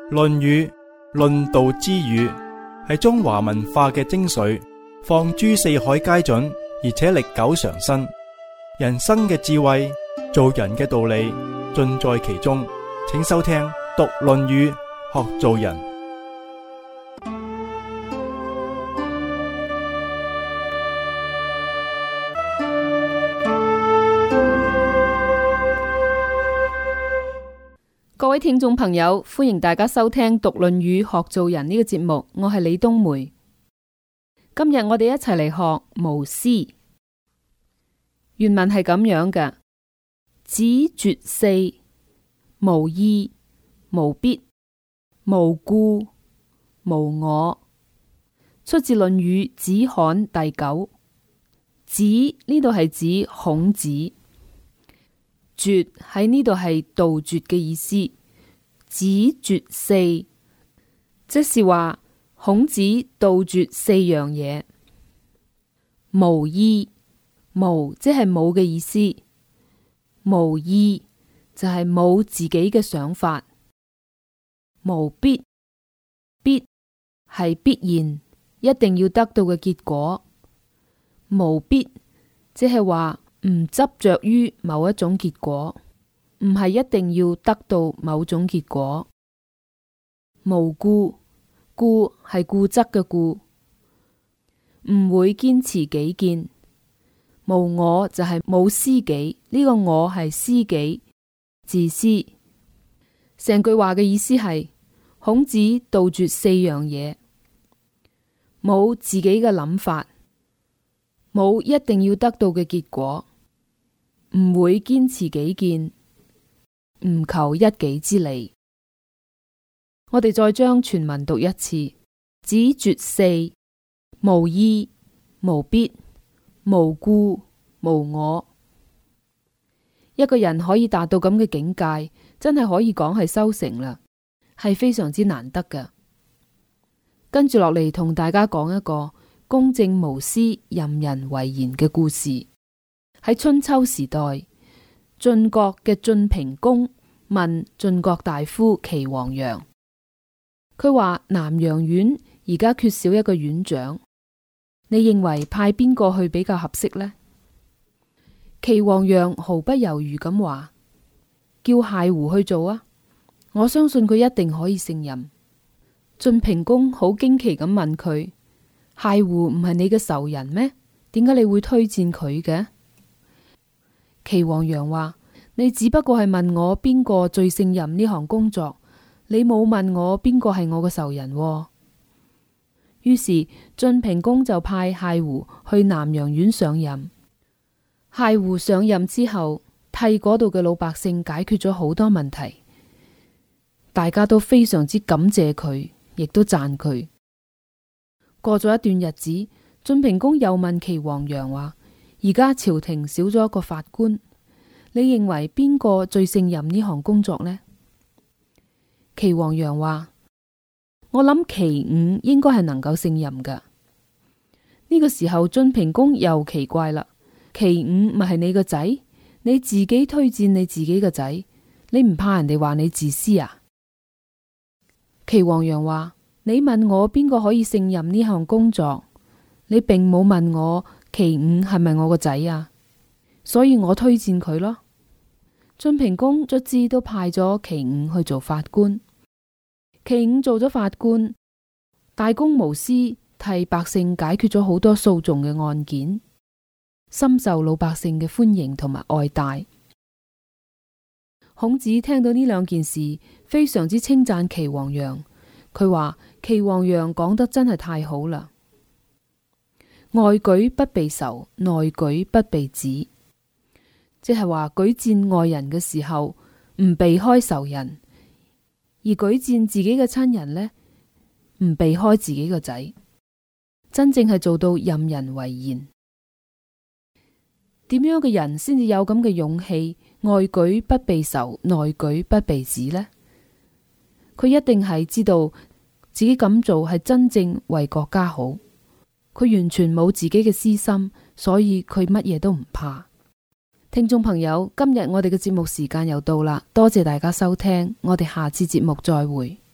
《論語》論道之語，係中華文化嘅精髓，放諸四海皆準，而且歷久常新。人生嘅智慧，做人嘅道理，盡在其中。請收聽《讀論語》，學做人。 各位聽眾朋友，歡迎大家收聽《讀論語》學做人呢個節目，我係李冬梅。今日我哋一齊嚟學無私。原文係咁樣嘅：子絕四，無義、無必、無故、無我。出自《論語·子罕》第九。子呢度係指孔子，絕喺呢度係杜絕嘅意思。子絕四，即是話孔子杜絕四樣嘢。無義，無即係冇嘅意思，無義就係冇自己嘅想法。無必，必係必然一定要得到嘅結果。無必即係話唔執着於某一種結果，唔係一定要得到某種結果。無故，故係固執嘅固，唔會堅持己見。無我就係冇私己，呢個我係私己、自私。成句話嘅意思係孔子杜絕四樣嘢：冇自己嘅諗法，冇一定要得到嘅結果，唔會堅持己見，唔求一己之利。我哋再將全文讀一次：子絕四，無義、無必、無故、無我。一個人可以達到咁嘅境界，真係可以講係修成啦，係非常之難得㗎。跟住落嚟同大家講一個公正無私、任人唯賢嘅故事。喺春秋時代，晉國嘅晉平公問晉國大夫祁黃羊，佢話南陽縣而家缺少一個縣長，你認為派邊個去比較合適呢？祁黃羊毫不猶豫咁話，叫解狐去做啊！我相信佢一定可以勝任。晉平公好驚奇咁問佢：解狐唔係你嘅仇人咩？點解你會推薦佢嘅？祁黃羊話：你只不過係問我邊個最勝任呢項工作，你冇問我邊個係我嘅仇人喎。於是晉平公就派解狐去南陽縣上任。解狐上任之後，替嗰度嘅老百姓解決咗好多問題，大家都非常之感謝佢，亦都讚佢。過咗一段日子，晉平公又問祁黃羊話：而家朝廷少咗一個法官，你認為邊個最勝任呢項工作呢？祁黃羊話：我諗祁五應該係能夠勝任噶。呢個時候晉平公又奇怪啦，祁五咪係你個仔，你自己推薦你自己個仔，你唔怕人哋話你自私啊？祁黃羊話：你問我邊個可以勝任呢項工作，你並冇問我祁五係咪我個仔啊，所以我推薦佢咯。晉平公卒之都派咗祁五去做法官。祁五做咗法官，大公無私，替百姓解決咗好多訴訟嘅案件，深受老百姓嘅歡迎同埋愛戴。孔子聽到呢兩件事，非常之稱讚祁黃羊。佢話祁黃羊講得真係太好啦。外舉不避仇，內舉不避子，即係話舉薦外人嘅時候唔避開仇人，而舉薦自己嘅親人呢，唔避開自己個仔，真正係做到任人唯賢。點樣嘅人先至有咁嘅勇氣，外舉不避仇，內舉不避子呢？佢一定係知道自己咁做係真正為國家好，佢完全冇自己嘅私心，所以佢乜嘢都唔怕。聽眾朋友，今日我哋嘅節目時間又到啦，多謝大家收聽，我哋下次節目再會。